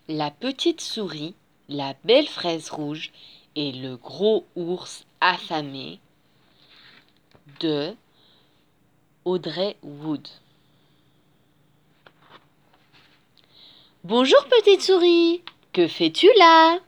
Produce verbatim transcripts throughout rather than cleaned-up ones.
La petite souris, la belle fraise rouge et le gros ours affamé de Audrey Wood. Bonjour petite souris, que fais-tu là?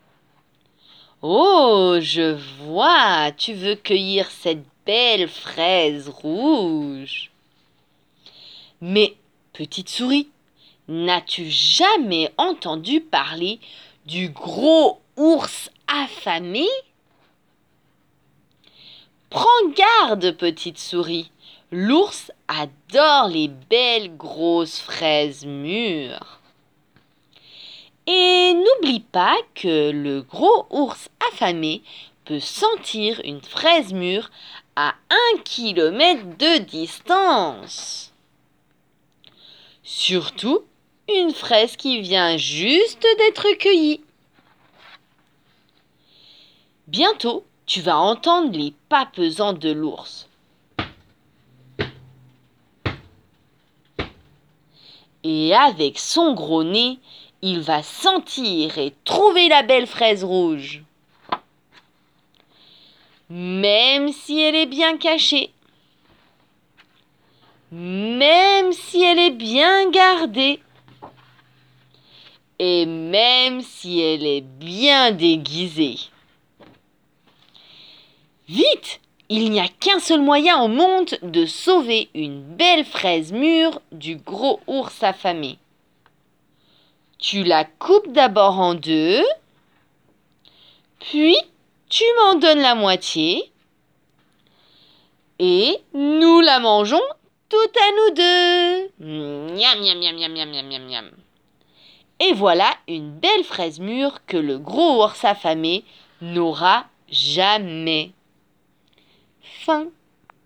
Oh, je vois, tu veux cueillir cette belle fraise rouge. Mais, petite souris, n'as-tu jamais entendu parler du gros ours affamé? Prends garde, petite souris, l'ours adore les belles grosses fraises mûres. Et n'oublie pas que le gros ours affamé peut sentir une fraise mûre à un kilomètre de distance. Surtout une fraise qui vient juste d'être cueillie. Bientôt, tu vas entendre les pas pesants de l'ours. Et avec son gros nez, il va sentir et trouver la belle fraise rouge. Même si elle est bien cachée, même si elle est bien gardée, et même si elle est bien déguisée. Vite! Il n'y a qu'un seul moyen au monde de sauver une belle fraise mûre du gros ours affamé. Tu la coupes d'abord en deux, puis tu m'en donnes la moitié et nous la mangeons toutes à nous deux. Miam, miam, miam, miam, miam, miam, miam, miam. Et voilà une belle fraise mûre que le gros ours affamé n'aura jamais. Fin.